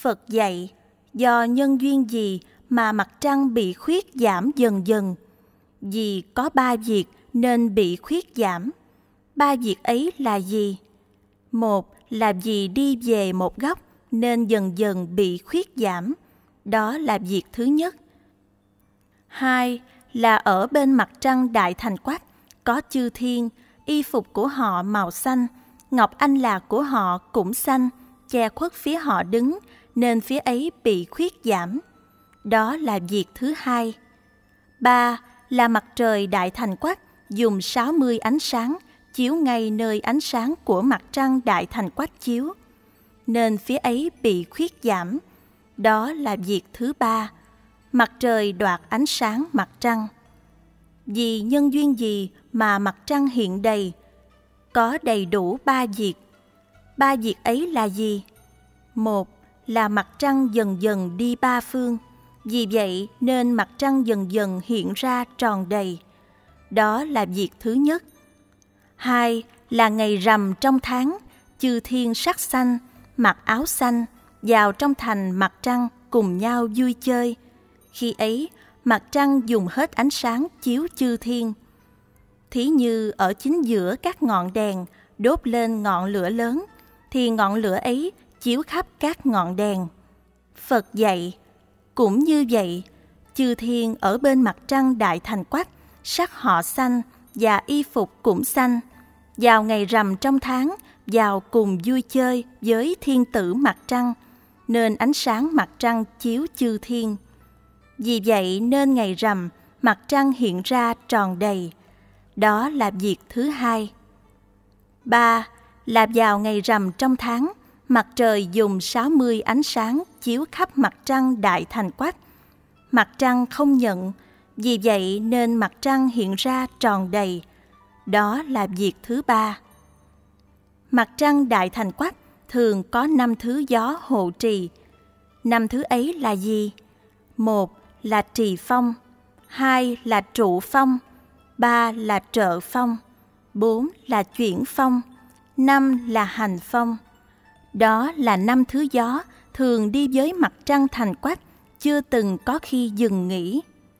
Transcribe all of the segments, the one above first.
Phật dạy, do nhân duyên gì mà mặt trăng bị khuyết giảm dần dần? Vì có 3 việc nên bị khuyết giảm. 3 việc ấy là gì? 1 là vì đi về một góc nên dần dần bị khuyết giảm. Đó là việc thứ nhất. 2 là ở bên mặt trăng Đại Thành Quách có chư thiên, y phục của họ màu xanh, ngọc anh lạc của họ cũng xanh, che khuất phía họ đứng, nên phía ấy bị khuyết giảm. Đó là việc thứ hai. 3 là mặt trời Đại Thành Quách dùng 60 ánh sáng chiếu ngay nơi ánh sáng của mặt trăng Đại Thành Quách chiếu, nên phía ấy bị khuyết giảm. Đó là việc thứ ba. Mặt trời đoạt ánh sáng mặt trăng. Vì nhân duyên gì mà mặt trăng hiện đầy? Có đầy đủ 3 việc. 3 việc ấy là gì? 1 là mặt trăng dần dần đi 3 phương. Vì vậy nên mặt trăng dần dần hiện ra tròn đầy. Đó là việc thứ nhất. 2 là ngày rằm trong tháng, chư thiên sắc xanh, mặc áo xanh, vào trong thành mặt trăng cùng nhau vui chơi. Khi ấy, mặt trăng dùng hết ánh sáng chiếu chư thiên. Thí như ở chính giữa các ngọn đèn đốt lên ngọn lửa lớn, thì ngọn lửa ấy chiếu khắp các ngọn đèn. Phật dạy, cũng như vậy, chư thiên ở bên mặt trăng Đại Thành Quách, sắc họ xanh và y phục cũng xanh. Vào ngày rằm trong tháng, vào cùng vui chơi với thiên tử mặt trăng, nên ánh sáng mặt trăng chiếu chư thiên. Vì vậy nên ngày rằm, mặt trăng hiện ra tròn đầy. Đó là việc thứ hai. 3 là vào ngày rằm trong tháng, mặt trời dùng 60 ánh sáng chiếu khắp mặt trăng Đại Thành Quách. Mặt trăng không nhận, vì vậy nên mặt trăng hiện ra tròn đầy. Đó là việc thứ ba. Mặt trăng Đại Thành Quách thường có 5 thứ gió hộ trì. 5 thứ ấy là gì? 1 là trì phong, 2 là trụ phong, 3 là trợ phong, 4 là chuyển phong, 5 là hành phong. Đó là 5 thứ gió thường đi với mặt trăng Thành Quách, chưa từng có khi dừng nghỉ.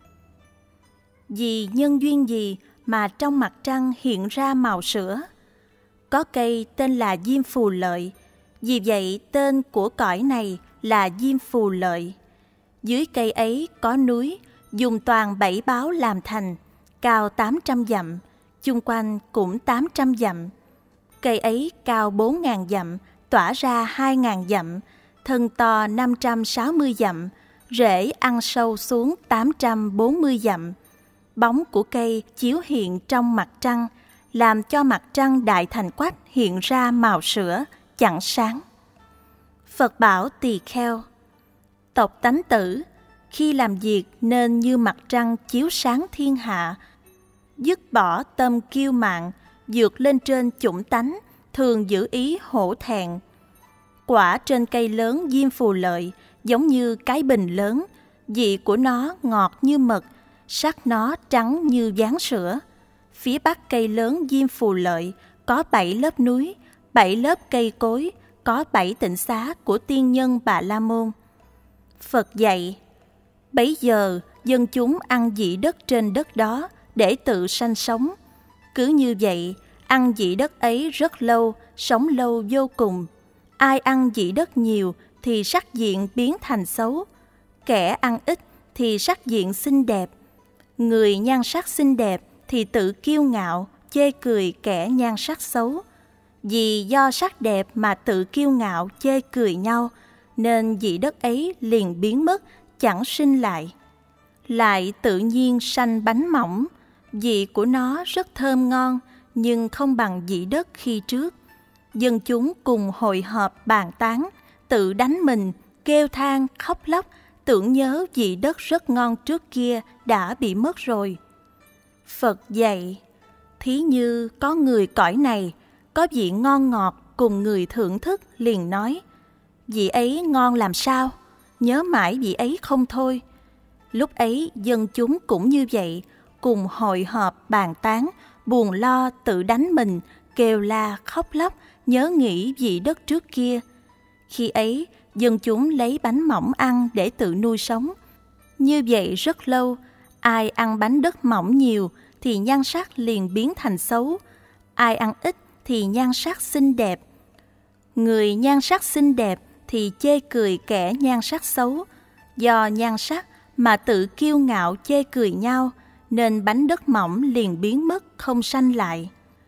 Vì nhân duyên gì mà trong mặt trăng hiện ra màu sữa? Có cây tên là Diêm Phù Lợi, vì vậy tên của cõi này là Diêm Phù Lợi. Dưới cây ấy có núi, dùng toàn 7 báo làm thành, cao 800 dặm, chung quanh cũng 800 dặm. Cây ấy cao 4.000 dặm, tỏa ra 2.000 dặm, thân to 560 dặm, rễ ăn sâu xuống 840 dặm. Bóng của cây chiếu hiện trong mặt trăng, làm cho mặt trăng Đại Thành Quách hiện ra màu sữa, chẳng sáng. Phật bảo Tỳ Kheo, tộc Tánh Tử, khi làm việc nên như mặt trăng chiếu sáng thiên hạ, dứt bỏ tâm kiêu mạn, vượt lên trên chủng tánh, thường giữ ý hổ thẹn. Quả trên cây lớn Diêm Phù Lợi giống như cái bình lớn, vị của nó ngọt như mật, sắc nó trắng như ván sữa. Phía bắc cây lớn Diêm Phù Lợi có 7 lớp núi, 7 lớp cây cối, có 7 tịnh xá của tiên nhân Bà La Môn. Phật dạy, bấy giờ dân chúng ăn dị đất trên đất đó để tự sanh sống. Cứ như vậy, ăn dị đất ấy rất lâu, sống lâu vô cùng. Ai ăn dị đất nhiều thì sắc diện biến thành xấu, kẻ ăn ít thì sắc diện xinh đẹp. Người nhan sắc xinh đẹp thì tự kiêu ngạo, chê cười kẻ nhan sắc xấu. Vì do sắc đẹp mà tự kiêu ngạo, chê cười nhau, nên dị đất ấy liền biến mất, chẳng sinh lại. Lại tự nhiên sanh bánh mỏng, vị của nó rất thơm ngon, nhưng không bằng dị đất khi trước. Dân chúng cùng hội họp bàn tán, tự đánh mình, kêu than, khóc lóc, tưởng nhớ vị đất rất ngon trước kia đã bị mất rồi. Phật dạy, thí như có người cõi này, có vị ngon ngọt cùng người thưởng thức liền nói, vị ấy ngon làm sao, nhớ mãi vị ấy không thôi. Lúc ấy dân chúng cũng như vậy, cùng hội họp bàn tán, buồn lo tự đánh mình, kêu la khóc lóc, nhớ nghĩ vị đất trước kia. Khi ấy dân chúng lấy bánh mỏng ăn để tự nuôi sống. Như vậy rất lâu, ai ăn bánh đất mỏng nhiều thì nhan sắc liền biến thành xấu, ai ăn ít thì nhan sắc xinh đẹp. Người nhan sắc xinh đẹp thì chê cười kẻ nhan sắc xấu, do nhan sắc mà tự kiêu ngạo chê cười nhau, nên bánh đất mỏng liền biến mất không sanh lại.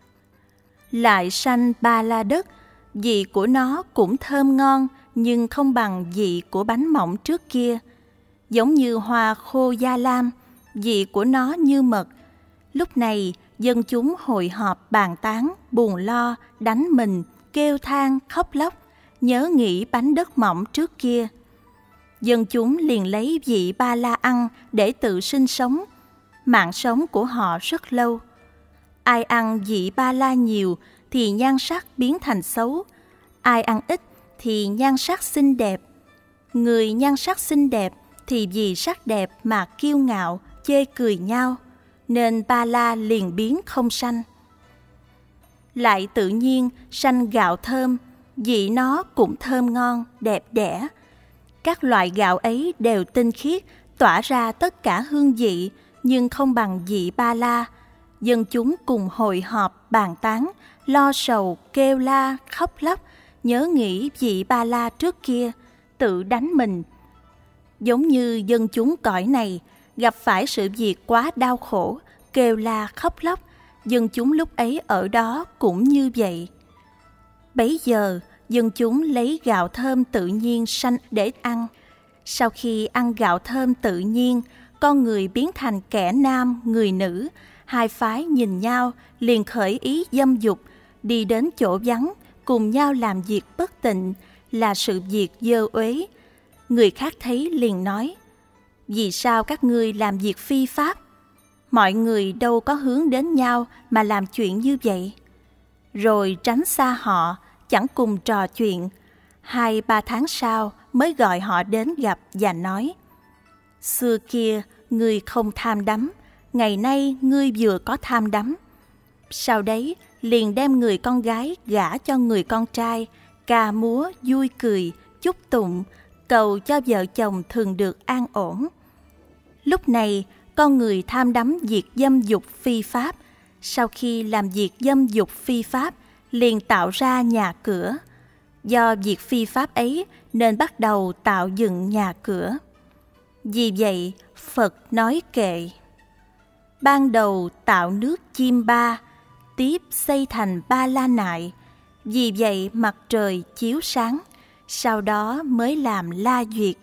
Lại sanh ba la đất, vị của nó cũng thơm ngon nhưng không bằng vị của bánh mỏng trước kia. Giống như hoa khô gia lam, vị của nó như mật. Lúc này dân chúng hội họp bàn tán, buồn lo, đánh mình, kêu than, khóc lóc, nhớ nghĩ bánh đất mỏng trước kia. Dân chúng liền lấy vị ba la ăn để tự sinh sống. Mạng sống của họ rất lâu. Ai ăn vị ba la nhiều thì nhan sắc biến thành xấu, ai ăn ít thì nhan sắc xinh đẹp. Người nhan sắc xinh đẹp thì vì sắc đẹp mà kiêu ngạo, chê cười nhau, nên ba la liền biến không sanh. Lại tự nhiên sanh gạo thơm, vị nó cũng thơm ngon, đẹp đẽ. Các loại gạo ấy đều tinh khiết, tỏa ra tất cả hương vị, nhưng không bằng vị ba la. Dân chúng cùng hội họp bàn tán, lo sầu, kêu la, khóc lóc, nhớ nghĩ vị ba la trước kia, tự đánh mình. Giống như dân chúng cõi này gặp phải sự việc quá đau khổ, kêu la khóc lóc, dân chúng lúc ấy ở đó cũng như vậy. Bấy giờ dân chúng lấy gạo thơm tự nhiên sanh để ăn. Sau khi ăn gạo thơm tự nhiên, con người biến thành kẻ nam, người nữ. Hai phái nhìn nhau liền khởi ý dâm dục, đi đến chỗ vắng, cùng nhau làm việc bất tịnh, là sự việc dơ uế. Người khác thấy liền nói: vì sao các ngươi làm việc phi pháp? Mọi người đâu có hướng đến nhau mà làm chuyện như vậy. Rồi tránh xa họ, chẳng cùng trò chuyện. 2-3 tháng sau mới gọi họ đến gặp và nói: xưa kia ngươi không tham đắm, ngày nay ngươi vừa có tham đắm. Sau đấy liền đem người con gái gả cho người con trai, ca múa vui cười, chúc tụng, cầu cho vợ chồng thường được an ổn. Lúc này con người tham đắm việc dâm dục phi pháp. Sau khi làm việc dâm dục phi pháp, liền tạo ra nhà cửa. Do việc phi pháp ấy nên bắt đầu tạo dựng nhà cửa. Vì vậy Phật nói kệ: ban đầu tạo nước chim ba, tiếp xây thành ba la nại. Vì vậy mặt trời chiếu sáng, sau đó mới làm la duyệt.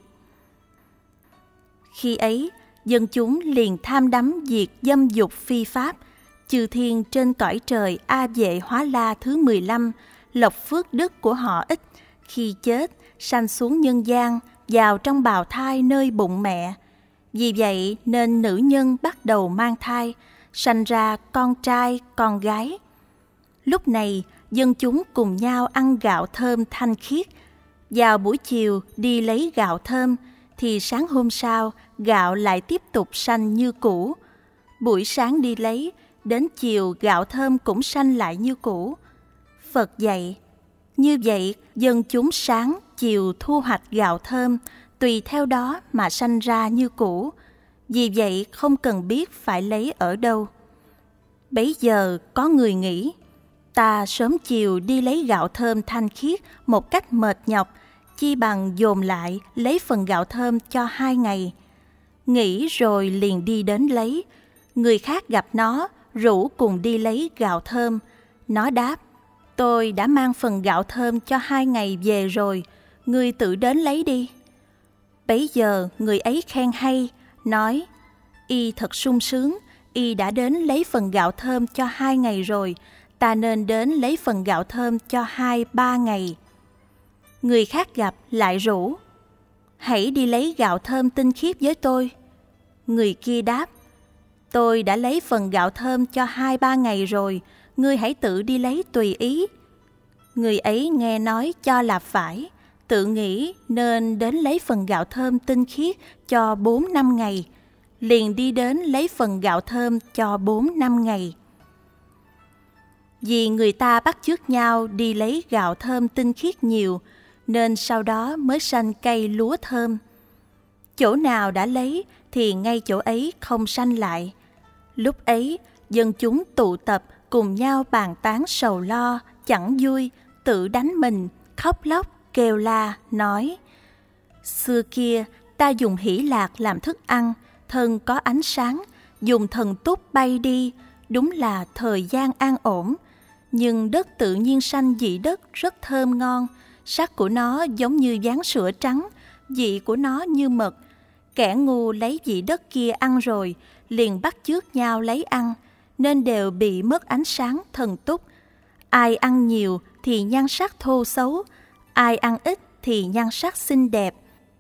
Khi ấy dân chúng liền tham đắm việc dâm dục phi pháp. Chư thiên trên cõi trời A Vệ Hóa La thứ 15, lộc phước đức của họ ít, khi chết sanh xuống nhân gian, vào trong bào thai nơi bụng mẹ. Vì vậy nên nữ nhân bắt đầu mang thai, sanh ra con trai, con gái. Lúc này dân chúng cùng nhau ăn gạo thơm thanh khiết. Vào buổi chiều đi lấy gạo thơm, thì sáng hôm sau gạo lại tiếp tục sanh như cũ. Buổi sáng đi lấy, đến chiều gạo thơm cũng sanh lại như cũ. Phật dạy: như vậy dân chúng sáng chiều thu hoạch gạo thơm, tùy theo đó mà sanh ra như cũ. Vì vậy không cần biết phải lấy ở đâu. Bấy giờ có người nghĩ: ta sớm chiều đi lấy gạo thơm thanh khiết một cách mệt nhọc, chi bằng dồn lại lấy phần gạo thơm cho 2 ngày. Nghĩ rồi liền đi đến lấy. Người khác gặp nó, rủ cùng đi lấy gạo thơm. Nó đáp: tôi đã mang phần gạo thơm cho 2 ngày về rồi, ngươi tự đến lấy đi. Bấy giờ người ấy khen hay, nói: y thật sung sướng, y đã đến lấy phần gạo thơm cho 2 ngày rồi, ta nên đến lấy phần gạo thơm cho 2-3 ngày. Người khác gặp lại rủ: hãy đi lấy gạo thơm tinh khiết với tôi. Người kia đáp: tôi đã lấy phần gạo thơm cho 2-3 ngày rồi, ngươi hãy tự đi lấy tùy ý. Người ấy nghe nói cho là phải, tự nghĩ nên đến lấy phần gạo thơm tinh khiết cho 4-5 ngày, liền đi đến lấy phần gạo thơm cho 4-5 ngày. Vì người ta bắt chước nhau đi lấy gạo thơm tinh khiết nhiều, nên sau đó mới sanh cây lúa thơm. Chỗ nào đã lấy thì ngay chỗ ấy không sanh lại. Lúc ấy, dân chúng tụ tập cùng nhau bàn tán sầu lo, chẳng vui, tự đánh mình, khóc lóc, kêu la, nói: xưa kia ta dùng hỷ lạc làm thức ăn, thân có ánh sáng, dùng thần túc bay đi, đúng là thời gian an ổn. Nhưng đất tự nhiên sanh dị đất rất thơm ngon, sắc của nó giống như ván sữa trắng, vị của nó như mật. Kẻ ngu lấy vị đất kia ăn rồi, liền bắt chước nhau lấy ăn, nên đều bị mất ánh sáng thần túc. Ai ăn nhiều thì nhan sắc thô xấu, ai ăn ít thì nhan sắc xinh đẹp.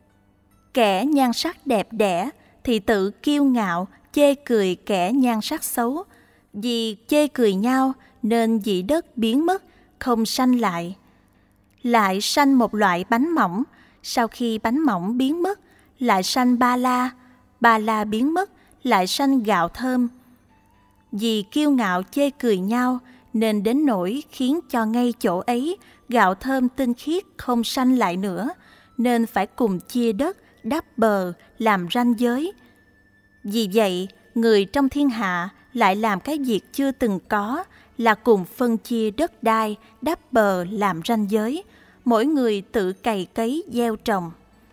Kẻ nhan sắc đẹp đẽ thì tự kiêu ngạo, chê cười kẻ nhan sắc xấu. Vì chê cười nhau nên vị đất biến mất, không sanh lại. Lại sanh một loại bánh mỏng, sau khi bánh mỏng biến mất, lại sanh ba la biến mất, lại sanh gạo thơm. Vì kiêu ngạo chê cười nhau nên đến nỗi khiến cho ngay chỗ ấy gạo thơm tinh khiết không sanh lại nữa, nên phải cùng chia đất, đắp bờ, làm ranh giới. Vì vậy, người trong thiên hạ lại làm cái việc chưa từng có, là cùng phân chia đất đai, đắp bờ, làm ranh giới, mỗi người tự cày cấy gieo trồng.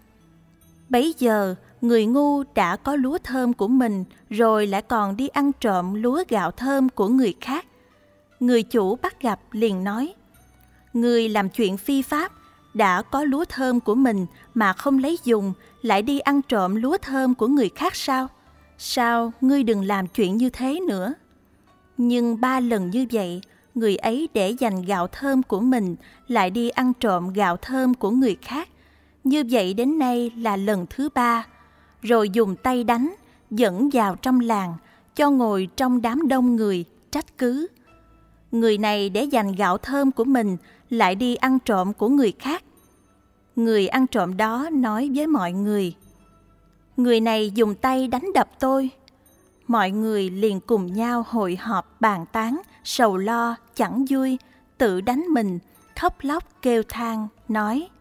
Bấy giờ, người ngu đã có lúa thơm của mình, rồi lại còn đi ăn trộm lúa gạo thơm của người khác. Người chủ bắt gặp liền nói: người làm chuyện phi pháp, đã có lúa thơm của mình mà không lấy dùng, lại đi ăn trộm lúa thơm của người khác sao? Sao ngươi đừng làm chuyện như thế nữa? Nhưng 3 lần như vậy, người ấy để dành gạo thơm của mình, lại đi ăn trộm gạo thơm của người khác. Như vậy đến nay là lần thứ 3, rồi dùng tay đánh, dẫn vào trong làng, cho ngồi trong đám đông người, trách cứ. Người này để dành gạo thơm của mình, lại đi ăn trộm của người khác. Người ăn trộm đó nói với mọi người: người này dùng tay đánh đập tôi. Mọi người liền cùng nhau hội họp bàn tán, sầu lo, chẳng vui, tự đánh mình, khóc lóc kêu than, nói: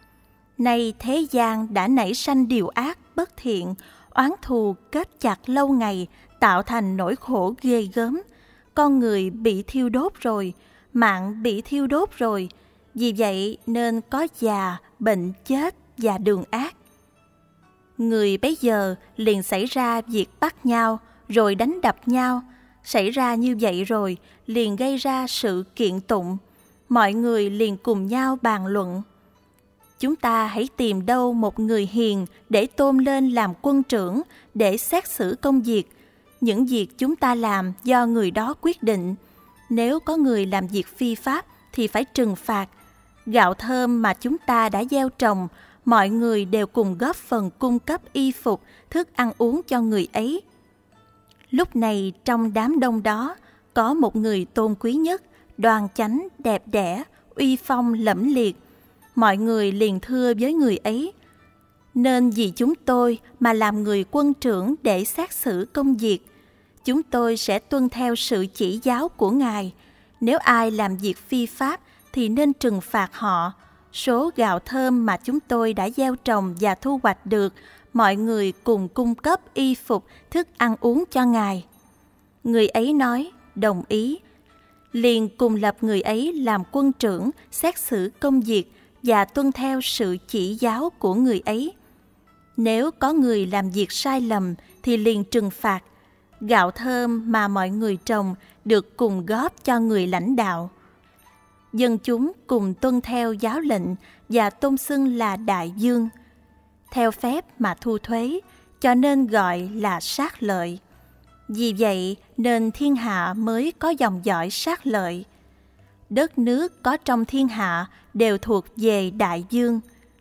nay thế gian đã nảy sanh điều ác, bất thiện, oán thù kết chặt lâu ngày, tạo thành nỗi khổ ghê gớm. Con người bị thiêu đốt rồi, mạng bị thiêu đốt rồi, vì vậy nên có già, bệnh, chết và đường ác. Người bấy giờ liền xảy ra việc bắt nhau, rồi đánh đập nhau. Xảy ra như vậy rồi, liền gây ra sự kiện tụng. Mọi người liền cùng nhau bàn luận: chúng ta hãy tìm đâu một người hiền để tôn lên làm quân trưởng, để xét xử công việc. Những việc chúng ta làm do người đó quyết định. Nếu có người làm việc phi pháp thì phải trừng phạt. Gạo thơm mà chúng ta đã gieo trồng, mọi người đều cùng góp phần cung cấp y phục, thức ăn uống cho người ấy. Lúc này trong đám đông đó, có một người tôn quý nhất, đoan chánh, đẹp đẽ, uy phong lẫm liệt. Mọi người liền thưa với người ấy: nên vì chúng tôi mà làm người quân trưởng để xét xử công việc. Chúng tôi sẽ tuân theo sự chỉ giáo của Ngài. Nếu ai làm việc phi pháp thì nên trừng phạt họ. Số gạo thơm mà chúng tôi đã gieo trồng và thu hoạch được, mọi người cùng cung cấp y phục, thức ăn uống cho Ngài. Người ấy nói: đồng ý. Liền cùng lập người ấy làm quân trưởng, xét xử công việc và tuân theo sự chỉ giáo của người ấy. Nếu có người làm việc sai lầm thì liền trừng phạt. Gạo thơm mà mọi người trồng được cùng góp cho người lãnh đạo. Dân chúng cùng tuân theo giáo lệnh và tôn xưng là đại dương. Theo phép mà thu thuế, cho nên gọi là sát lợi. Vì vậy nên thiên hạ mới có dòng dõi sát lợi. Đất nước có trong thiên hạ đều thuộc về đại dương.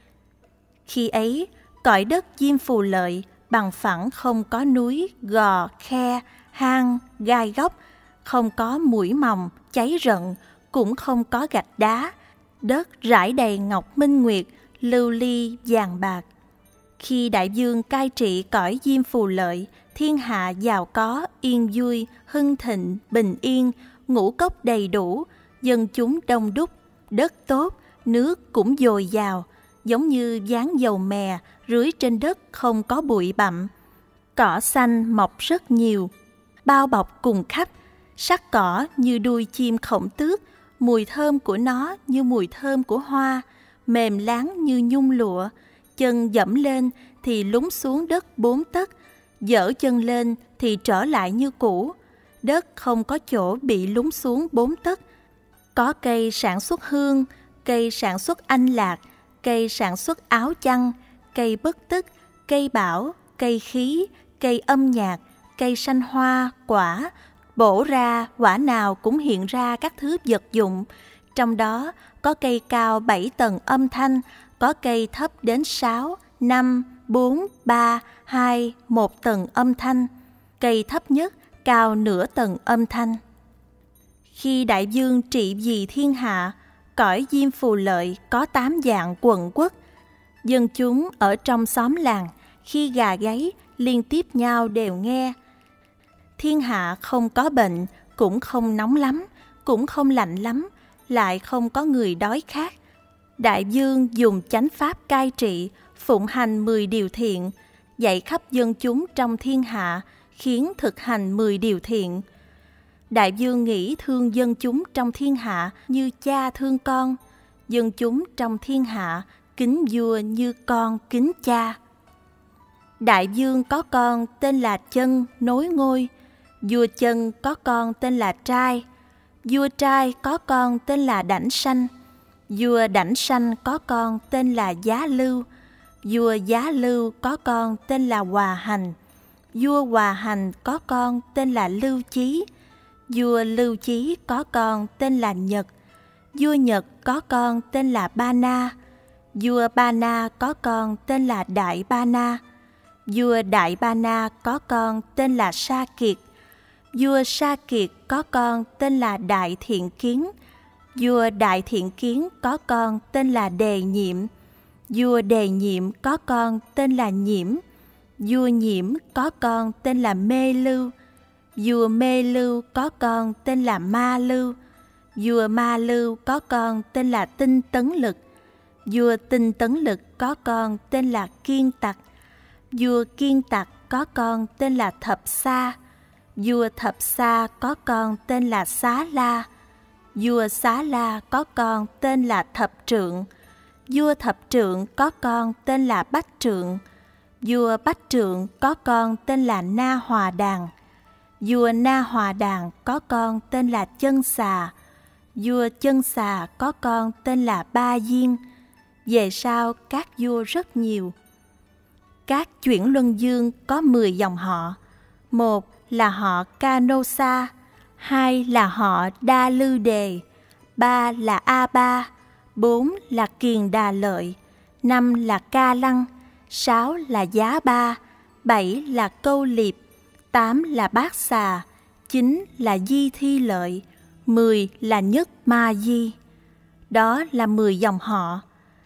Khi ấy, cõi đất Diêm Phù Lợi bằng phẳng, không có núi, gò, khe, hang, gai góc, không có mũi mòng, cháy rận, cũng không có gạch đá. Đất rải đầy ngọc minh nguyệt, lưu ly, vàng bạc. Khi đại vương cai trị cõi Diêm Phù Lợi, thiên hạ giàu có, yên vui, hưng thịnh, bình yên, ngũ cốc đầy đủ, dân chúng đông đúc, đất tốt, nước cũng dồi dào, giống như dáng dầu mè rưới trên đất không có bụi bặm. Cỏ xanh mọc rất nhiều, bao bọc cùng khắp, sắc cỏ như đuôi chim khổng tước, mùi thơm của nó như mùi thơm của hoa, mềm láng như nhung lụa, chân dẫm lên thì lún xuống đất 4 tấc, dở chân lên thì trở lại như cũ, đất không có chỗ bị lún xuống 4 tấc. Có cây sản xuất hương, cây sản xuất anh lạc, cây sản xuất áo chăn, cây bất tức, cây bảo, cây khí, cây âm nhạc, cây sanh hoa, quả, bổ ra quả nào cũng hiện ra các thứ vật dụng. Trong đó có cây cao 7 tầng âm thanh, có cây thấp đến 6, 5, 4, 3, 2, 1 tầng âm thanh. Cây thấp nhất cao nửa tầng âm thanh. Khi đại vương trị vì thiên hạ, cõi Diêm Phù Lợi có 8 dạng quận quốc. Dân chúng ở trong xóm làng, khi gà gáy liên tiếp nhau đều nghe. Thiên hạ không có bệnh, cũng không nóng lắm, cũng không lạnh lắm, lại không có người đói khát. Đại vương dùng chánh pháp cai trị, phụng hành 10 điều thiện, dạy khắp dân chúng trong thiên hạ, khiến thực hành 10 điều thiện. Đại vương nghĩ thương dân chúng trong thiên hạ như cha thương con, dân chúng trong thiên hạ kính vua như con kính cha. Đại vương có con tên là Chân nối ngôi, vua Chân có con tên là Trai, vua Trai có con tên là Đảnh Sanh, vua Đảnh Sanh có con tên là Giá Lưu, vua Giá Lưu có con tên là Hòa Hành, vua Hòa Hành có con tên là Lưu Chí, vua Lưu Chí có con tên là Nhật, vua Nhật có con tên là Ba Na, vua Ba Na có con tên là Đại Ba Na, vua Đại Ba Na có con tên là Sa Kiệt, vua Sa Kiệt có con tên là Đại Thiện Kiến, vua Đại Thiện Kiến có con tên là Đề Nhiệm, vua Đề Nhiệm có con tên là Nhiễm, vua Nhiễm có con tên là Mê Lưu, vua Mê Lưu có con tên là Ma Lưu, vua Ma Lưu có con tên là Tinh Tấn Lực, vua Tinh Tấn Lực có con tên là Kiên Tặc, vua Kiên Tặc có con tên là Thập Sa, vua Thập Sa có con tên là Xá La, vua Xá La có con tên là Thập Trượng, vua Thập Trượng có con tên là Bách Trượng, vua Bách Trượng có con tên là Na Hòa Đàn, vua Na Hòa Đàn có con tên là Chân Xà, vua Chân Xà có con tên là Ba Diên. Về sau các vua rất nhiều. Các chuyển luân dương có 10 dòng họ. 1 là họ Canosa, 2 là họ Đa Lư Đề, 3 là A Ba, 4 là Kiền Đà Lợi, 5 là Ca Lăng, 6 là Giá Ba, 7 là Câu Liệp, 8 là Bát Xà, 9 là Di Thi Lợi, 10 là Nhất Ma Di. Đó là 10 dòng họ.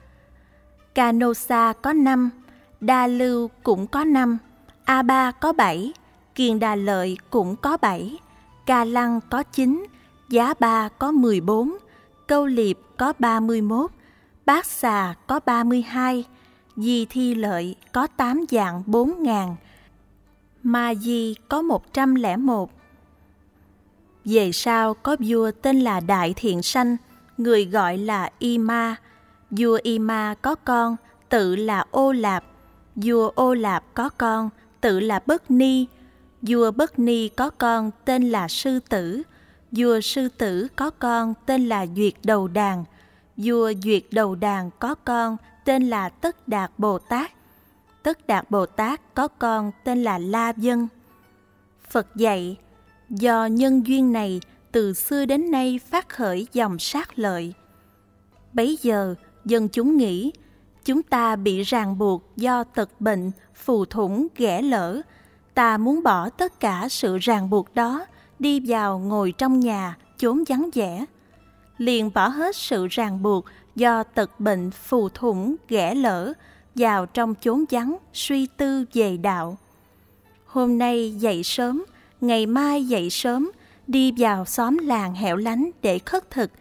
Canosa có 5, Đa Lưu cũng có 5, A Ba có 7, Kiền Đà Lợi cũng có 7, Ca Lăng có 9, Giá Ba có 14, Câu Liệp có 31, Bát Xà có 32, Di Thi Lợi có 8 dạng 4.000, Ma Di có 101. Về sau có vua tên là Đại Thiện Sanh, người gọi là Y Ma. Vua Y Ma có con tự là Ô Lạp, vua Ô Lạp có con tự là Bất Ni, vua Bất Ni có con tên là Sư Tử, vua Sư Tử có con tên là Duyệt Đầu Đàn, vua Duyệt Đầu Đàn có con tên là Tất Đạt Bồ Tát, Tất Đạt Bồ Tát có con tên là La Vân. Phật dạy, do nhân duyên này từ xưa đến nay phát khởi dòng sát lợi. Bấy giờ dân chúng nghĩ chúng ta bị ràng buộc do tật bệnh, phù thủng, ghẻ lỡ. Ta muốn bỏ tất cả sự ràng buộc đó, đi vào ngồi trong nhà, chốn vắng vẻ. Liền bỏ hết sự ràng buộc do tật bệnh, phù thủng, ghẻ lỡ, vào trong chốn vắng, suy tư về đạo. Hôm nay dậy sớm, ngày mai dậy sớm, đi vào xóm làng hẻo lánh để khất thực,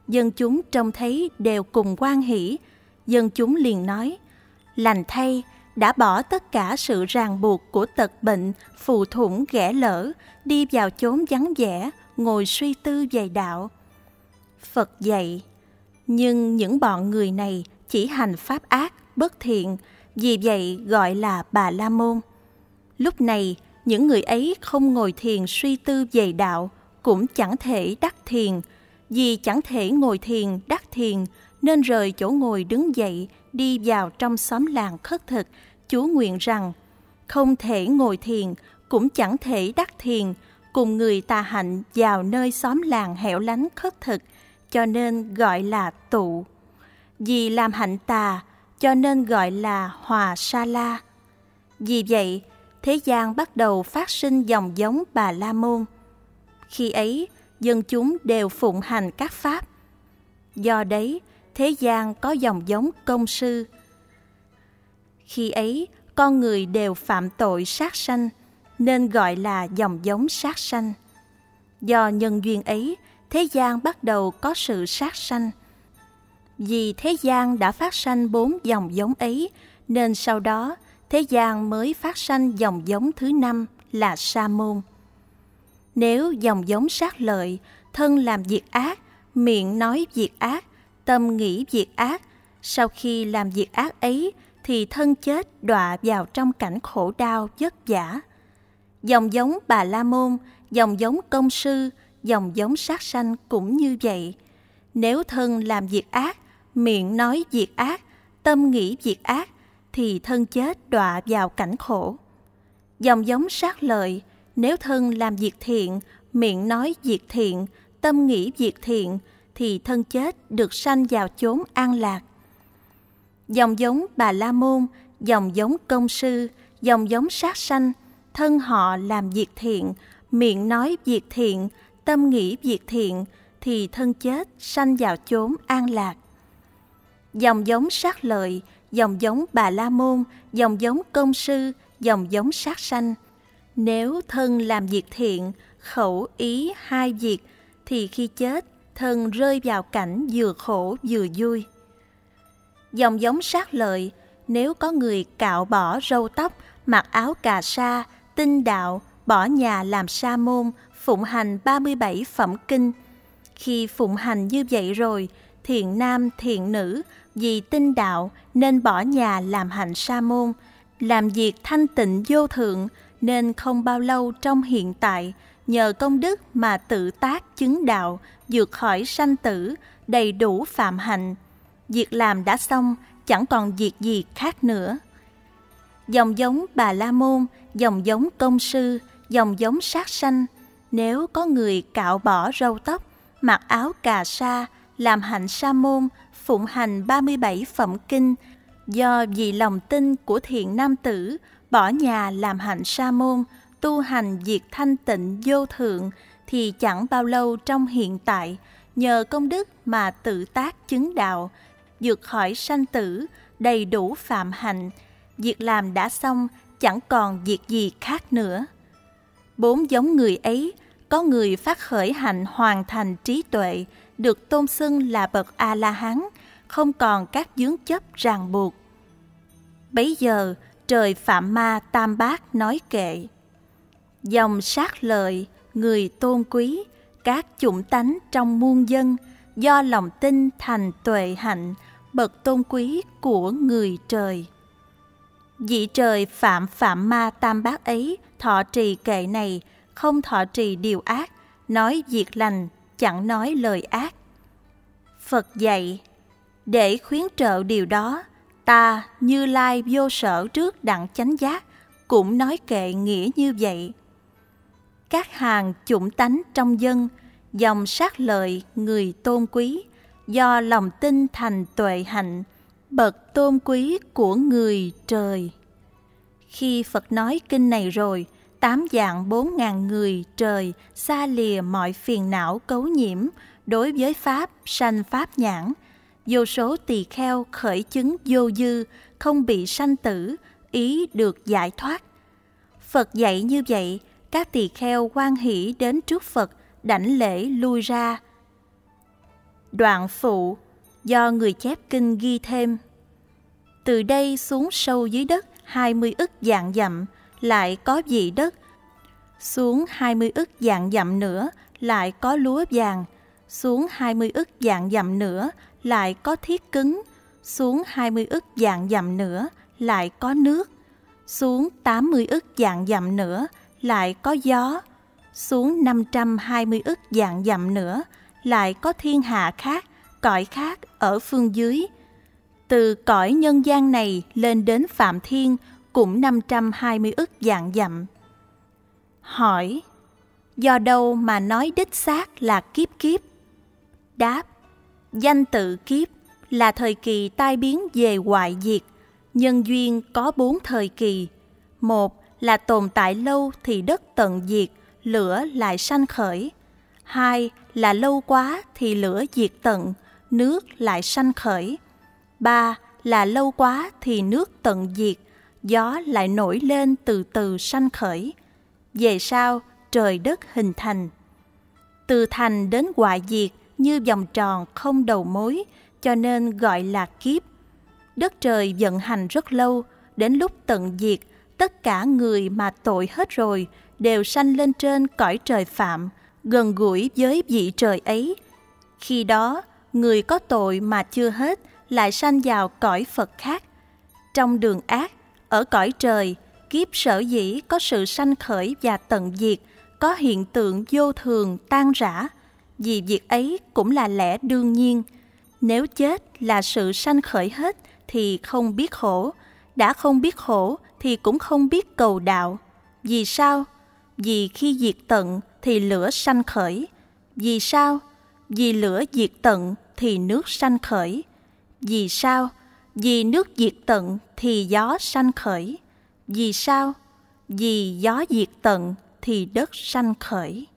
Dân chúng trông thấy đều cùng hoan hỉ. Dân chúng liền nói: lành thay, đã bỏ tất cả sự ràng buộc của tật bệnh, phù thủng ghẻ lỡ, đi vào chốn vắng vẻ, ngồi suy tư về đạo. Phật dạy: nhưng những bọn người này chỉ hành pháp ác, bất thiện, vì vậy gọi là Bà La Môn. Lúc này, những người ấy không ngồi thiền suy tư về đạo, cũng chẳng thể đắc thiền. Vì chẳng thể ngồi thiền, đắc thiền, nên rời chỗ ngồi đứng dậy, đi vào trong xóm làng khất thực, chú nguyện rằng: không thể ngồi thiền, cũng chẳng thể đắc thiền, cùng người tà hạnh vào nơi xóm làng hẻo lánh khất thực, cho nên gọi là tụ. Vì làm hạnh tà, cho nên gọi là Hòa Sa La. Vì vậy, thế gian bắt đầu phát sinh dòng giống Bà La Môn. Khi ấy, dân chúng đều phụng hành các pháp. Do đấy, thế gian có dòng giống Công Sư. Khi ấy, con người đều phạm tội sát sanh, nên gọi là dòng giống sát sanh. Do nhân duyên ấy, thế gian bắt đầu có sự sát sanh. Vì thế gian đã phát sanh 4 dòng giống ấy, nên sau đó thế gian mới phát sanh dòng giống thứ 5 là Sa Môn. Nếu dòng giống sát lợi, thân làm việc ác, miệng nói việc ác, tâm nghĩ việc ác, sau khi làm việc ác ấy thì thân chết đọa vào trong cảnh khổ đau vất vả. Dòng giống Bà La Môn, dòng giống Công Sư, dòng giống sát sanh cũng như vậy. Nếu thân làm việc ác, miệng nói việc ác, tâm nghĩ việc ác, thì thân chết đọa vào cảnh khổ. Dòng giống sát lợi, nếu thân làm việc thiện, miệng nói việc thiện, tâm nghĩ việc thiện, thì thân chết được sanh vào chốn an lạc. Dòng giống Bà La Môn, dòng giống Công Sư, dòng giống sát sanh, thân họ làm việc thiện, miệng nói việc thiện, tâm nghĩ việc thiện, thì thân chết sanh vào chốn an lạc. Dòng giống sát lợi, dòng giống Bà La Môn, dòng giống Công Sư, dòng giống sát sanh, nếu thân làm việc thiện, khẩu ý hai việc, thì khi chết, thân rơi vào cảnh vừa khổ vừa vui. Dòng giống sát lợi, nếu có người cạo bỏ râu tóc, mặc áo cà sa, tinh đạo, bỏ nhà làm sa môn, phụng hành 37 phẩm kinh. Khi phụng hành như vậy rồi, thiện nam thiện nữ, vì tinh đạo nên bỏ nhà làm hạnh sa môn, làm việc thanh tịnh vô thượng, nên không bao lâu trong hiện tại, nhờ công đức mà tự tác chứng đạo, vượt khỏi sanh tử, đầy đủ phạm hạnh. Việc làm đã xong, chẳng còn việc gì khác nữa. Dòng giống Bà La Môn, dòng giống Công Sư, dòng giống sát sanh, nếu có người cạo bỏ râu tóc, mặc áo cà sa, làm hạnh sa môn, phụng hành 37 phẩm kinh, do vì lòng tin của thiện nam tử, bỏ nhà làm hạnh sa môn, tu hành việc thanh tịnh vô thượng, thì chẳng bao lâu trong hiện tại, nhờ công đức mà tự tác chứng đạo, vượt khỏi sanh tử, đầy đủ phạm hạnh. Việc làm đã xong, chẳng còn việc gì khác nữa. 4 giống người ấy, có người phát khởi hạnh hoàn thành trí tuệ, được tôn xưng là bậc A-la-hán, không còn các vướng chấp ràng buộc. Bấy giờ, trời Phạm Ma Tam Bát nói kệ: dòng sát lợi, người tôn quý, các chủng tánh trong muôn dân, do lòng tin thành tuệ hạnh, bậc tôn quý của người trời. Vị trời Phạm Ma Tam Bát ấy thọ trì kệ này, không thọ trì điều ác, nói việc lành, chẳng nói lời ác. Phật dạy: để khuyến trợ điều đó, ta Như Lai vô sở trước đặng chánh giác, cũng nói kệ nghĩa như vậy. Các hàng chủng tánh trong dân, dòng sát lợi, người tôn quý, do lòng tin thành tuệ hạnh, bậc tôn quý của người trời. Khi Phật nói kinh này rồi, 8 vạn 4.000 người trời xa lìa mọi phiền não cấu nhiễm, đối với Pháp sanh Pháp nhãn. Vô số tỳ kheo khởi chứng vô dư, không bị sanh tử, ý được giải thoát. Phật dạy như vậy, các tỳ kheo hoan hỷ đến trước Phật, đảnh lễ lui ra. Đoạn phụ do người chép kinh ghi thêm: từ đây xuống sâu dưới đất 20 ức vạn dặm lại có vị đất, xuống 20 ức vạn dặm nữa lại có lúa vàng, xuống 20 ức vạn dặm nữa lại có thiết cứng, xuống 20 ức vạn dặm nữa lại có nước, xuống 80 ức vạn dặm nữa lại có gió, xuống 520 ức vạn dặm nữa lại có thiên hạ khác, cõi khác ở phương dưới. Từ cõi nhân gian này lên đến Phạm Thiên cũng 520 ức vạn dặm. Hỏi: do đâu mà nói đích xác là kiếp kiếp? Đáp: danh tự kiếp là thời kỳ tai biến về hoại diệt. Nhân duyên có 4 thời kỳ. Một là tồn tại lâu thì đất tận diệt, lửa lại sanh khởi. Hai là lâu quá thì lửa diệt tận, nước lại sanh khởi. Ba là lâu quá thì nước tận diệt, gió lại nổi lên từ từ sanh khởi. Về sau trời đất hình thành. Từ thành đến hoại diệt như vòng tròn không đầu mối, cho nên gọi là kiếp. Đất trời vận hành rất lâu, đến lúc tận diệt, tất cả người mà tội hết rồi đều sanh lên trên cõi trời Phạm, gần gũi với vị trời ấy. Khi đó, người có tội mà chưa hết lại sanh vào cõi Phật khác. Trong đường ác, ở cõi trời, kiếp sở dĩ có sự sanh khởi và tận diệt, có hiện tượng vô thường tan rã, vì việc ấy cũng là lẽ đương nhiên. Nếu chết là sự sanh khởi hết thì không biết khổ, đã không biết khổ thì cũng không biết cầu đạo. Vì sao? Vì khi diệt tận thì lửa sanh khởi. Vì sao? Vì lửa diệt tận thì nước sanh khởi. Vì sao? Vì nước diệt tận thì gió sanh khởi. Vì sao? Vì gió diệt tận thì đất sanh khởi.